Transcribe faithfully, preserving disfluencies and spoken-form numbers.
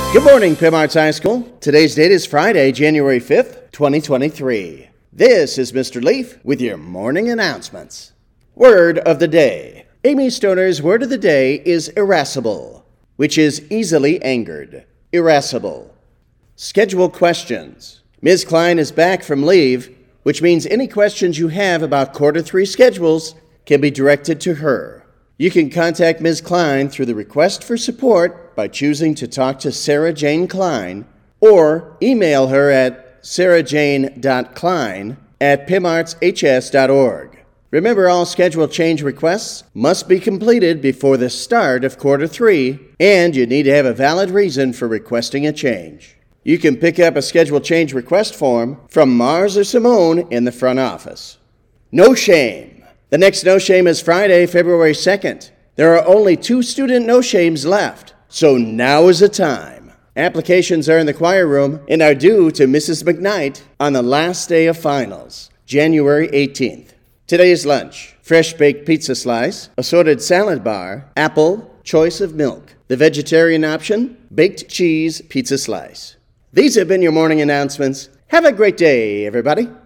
Good morning, Pim Arts High School. Today's date is Friday, January fifth, twenty twenty-three. This is Mister Leaf with your morning announcements. Word of the day. Amy Stoner's word of the day is irascible, which is easily angered. Irascible. Schedule questions. Miz Klein is back from leave, which means any questions you have about quarter three schedules can be directed to her. You can contact Miz Klein through the request for support by choosing to talk to Sarah Jane Klein or email her at sarahjane dot klein at pimartshs dot org. Remember, all schedule change requests must be completed before the start of quarter three, and you need to have a valid reason for requesting a change. You can pick up a schedule change request form from Mars or Simone in the front office. No shame. The next No Shame is Friday, February second. There are only two student No Shames left, so now is the time. Applications are in the choir room and are due to Missus McKnight on the last day of finals, January eighteenth. Today's lunch: fresh baked pizza slice, assorted salad bar, apple, choice of milk. The vegetarian option: baked cheese pizza slice. These have been your morning announcements. Have a great day, everybody.